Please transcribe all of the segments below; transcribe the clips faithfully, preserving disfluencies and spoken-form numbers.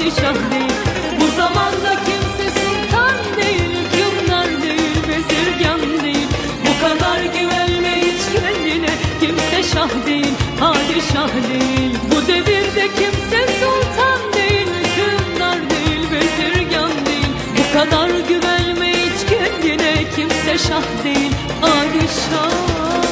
padişah değil. Bu zamanda kimse sultan değil, hükümdar değil, bezirgan değil. Bu kadar güvenme hiç kendine, kimse şah değil, padişah değil. Bu devirde kimse sultan değil, hükümdar değil, bezirgan değil. Bu kadar güvenme hiç kendine, kimse şah değil, padişah değil.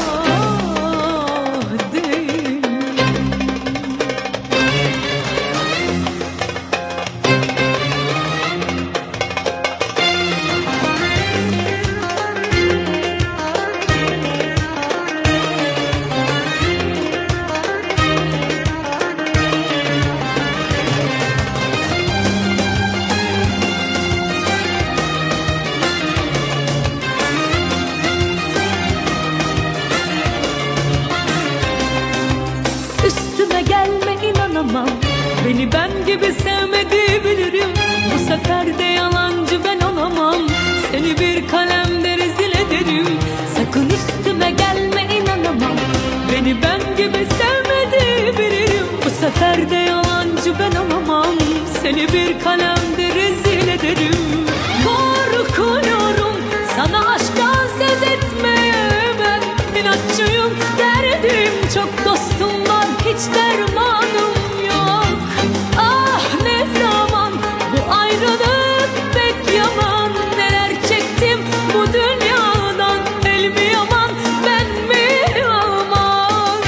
Üstüme gelme, inanamam, beni ben gibi sevmediği bilirim. Bu sefer de yalancı ben olamam, seni bir kalemde rezil ederim. Sakın üstüme gelme, inanamam, beni ben gibi sevmediği bilirim. Bu sefer de yalancı ben olamam, seni bir kalemde rezil ederim. Korkuyorum sana aşktan söz etmeye, ben inatçıyım, derdim çok, dostum var, hiç dermanım yok. Ah ne zaman bu ayrılık pek yaman, neler çektim bu dünyadan, el mi yaman ben mi yaman.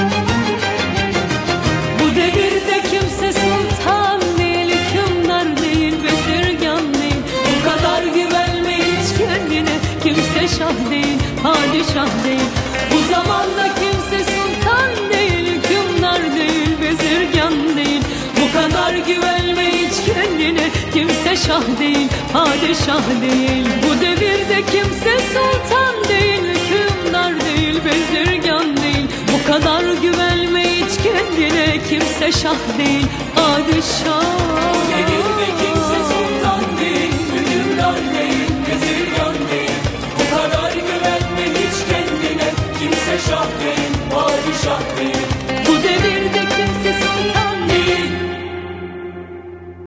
Bu devirde kimse sultan değil, hükümdar değil, bezirgan değil. Bu kadar güvenme hiç kendine, kimse şah değil, padişah değil. Bu zamanda kimse sultan değil, hükümdar değil, bezirgan değil. Bu kadar güvenme hiç kendine, kimse şah değil, padişah değil. Bu devirde kimse sultan değil, hükümdar değil, bezirgan değil. Bu kadar güvenme hiç kendine, kimse şah değil, padişah